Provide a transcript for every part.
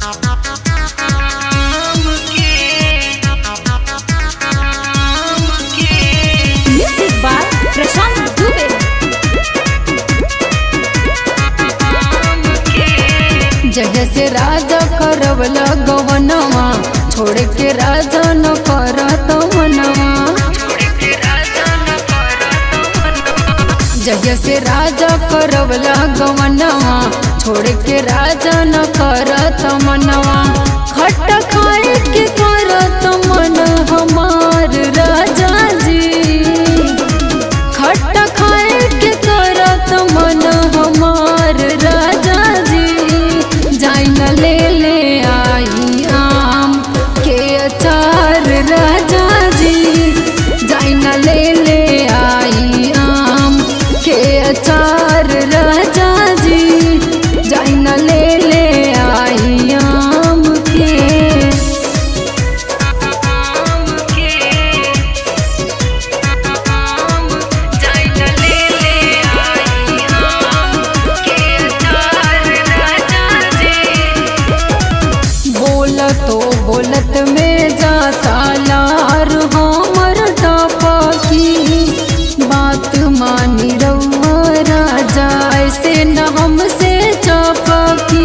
Music by Prashant Dubey. जय से राजा करवला गवनवा छोड़ के राजा न करत मनवा। जय से राजा करवला गवनवा छोड़ के राजा न करत मनवा। खट खाए के करत मन हमार राजा जी। खट खाए के करत मन हमार राजा जी। जाई न ले ले आई आम के अचार राजा जी। जाई न ले ले आई आम के अचार राजा जी। जाई न ले ले आई आम के। बोलतो बोलत में जाता लार हमर टपकी। बात मानी रउआ राजा ऐसे न हमसे चपकी।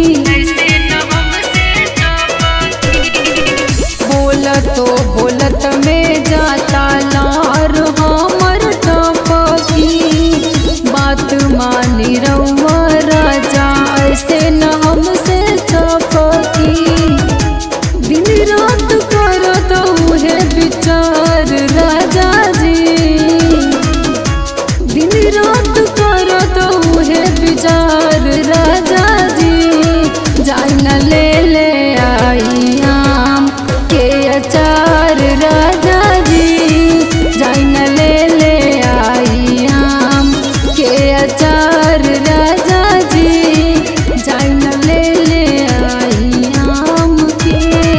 बोलतो बोलत में जाता लार हमर टपकी। बात मानी रउआ राजा ऐसे न हमसे चपकी। दिन रात करत उहे विचार राजा जी। दिन रात करत उहे विचार राजा जी। जाई न ले ले आई आम के अचार राजा जी। जाई न ले ले आई आम के अचार राजा जी। जाई न ले ले आई आम के।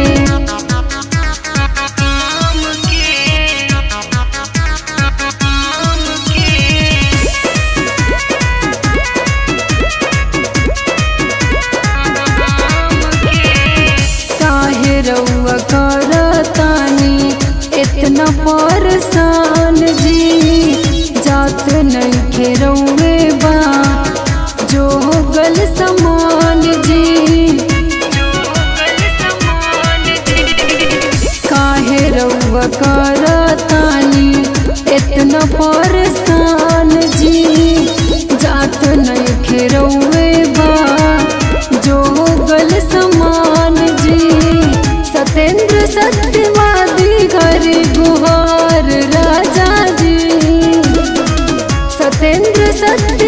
काहे रउआ करतानी इतना परेशान जी। जात नइखे रउए बा जो गल समान जी। काहे रउआ करतानी इतना परेशान जी। जात नइखे रउए बा जो गल समान जी। सतेंद्र सत्यवादी घर गुहार राजा जी। सतेंद्र सत्य